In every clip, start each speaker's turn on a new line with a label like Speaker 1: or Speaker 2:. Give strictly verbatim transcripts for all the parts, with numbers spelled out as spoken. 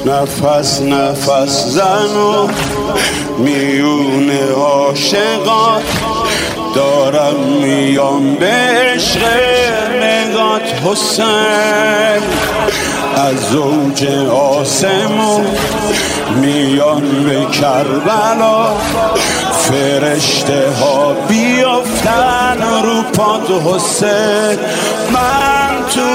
Speaker 1: نفس نفس زن و میون عاشقات دارم میام به عشق نگات حسین. از زوج آسمون میان به کربلا فرشته ها بیافتن رو پات حسین. من تو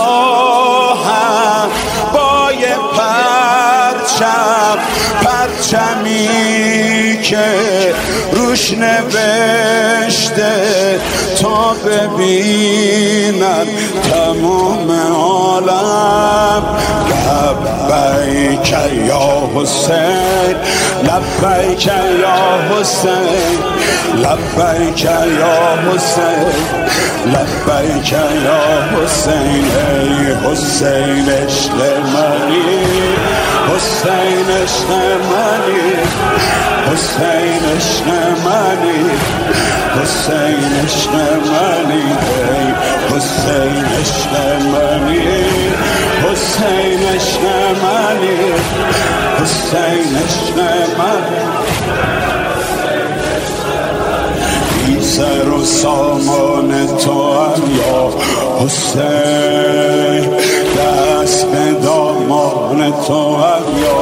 Speaker 1: راهم با یه پرچم، پرچمی که روش نوشته تا ببینن تمام عالم لبیک یا حسین، لبیک یا حسین، لبیک یا حسین، لبیک یا حسین. ای حسین عشق منی، حسین عشق منی، حسین عشق منی، حسین عشق منی. ای حسین عشق منی، حسین عشق منی، حسین عشق منی. بی سر و سامان تو هم یا حسین، دست به دامان تو هم یا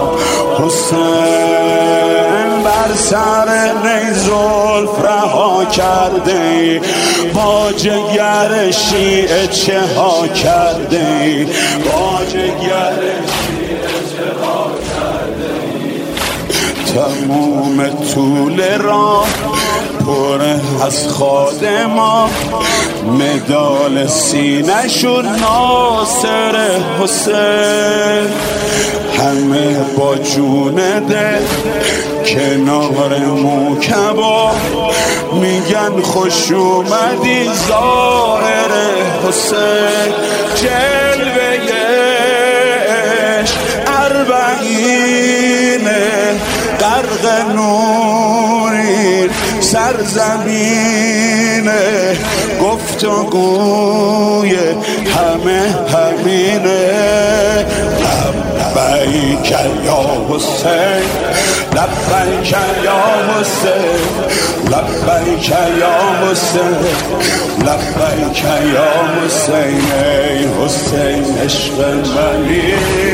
Speaker 1: حسین. بر سر نی زلف رها کرده با جگر شیعه چه ها کرده، با جگر شیعه چه ها کرده. تموم طول راه پر از خادما، مدال سینه شد ناصر حسین. همه با جون دل کنار موکبا میگن خوش اومدی ظاهر حسین. جلوه عشق اربعینه غرق نوری سرزمینه، گفتگوی همه همینه. لبیک یا حسین، لبیک یا حسین، لبیک یا حسین، لبیک یا حسین. ای حسین عشق منی،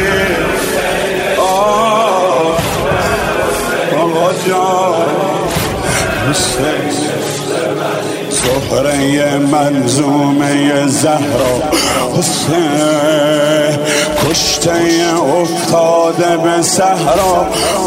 Speaker 1: آقا جان حسین. زهره منظومه زهرا حسین، کشته افتاده به صحرا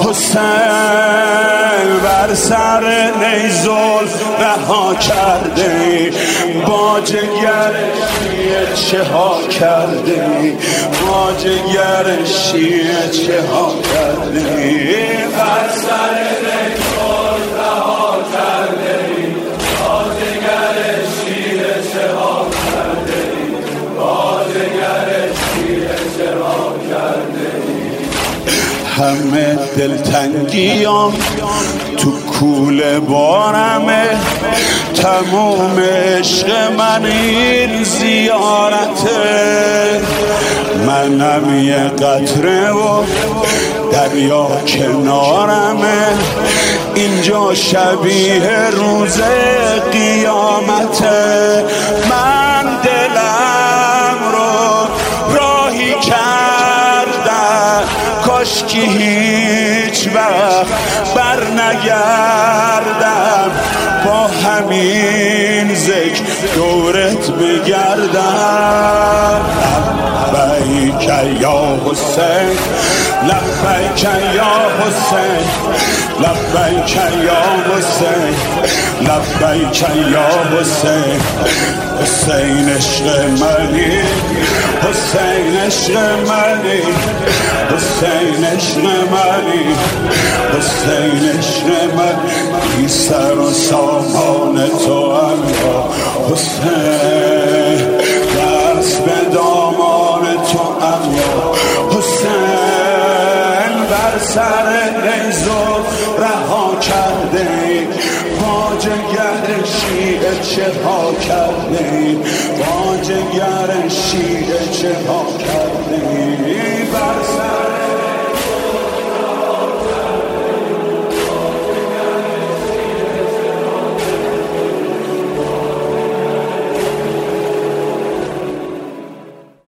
Speaker 1: حسین. بر سر نی زلف رها کرده با جگر شیعه چه ها کرده، با جگر شیعه چه ها کرده. بر سر نی زلف رها کرده با جگر شیعه چه ها کرده، با جگر شیعه چه ها کرده. همه دلتنگیام تو کوله بارمه، تموم عشق من این زیارته. منم یه قطره و دریا کنارمه، اینجا شبیه روز قیامته. من دلم رو راهی کردم، کاشکی هیچ وقت بر نگردم، با همین ذکر دورت بگردم. لبیک یا حسین، لبیک یا حسین، لبیک یا حسین، لبیک یا حسین. حسین عشق منی، حسین عشق منی، حسین عشق منی، حسین عشق منی. بی سر و سامان تو هم یا حسین، دست به دامان تو هم یا حسین. بر سر نی زلف رها کرده با جگر شیعه چه ها کرده، با جگر شیعه چه ها کرده.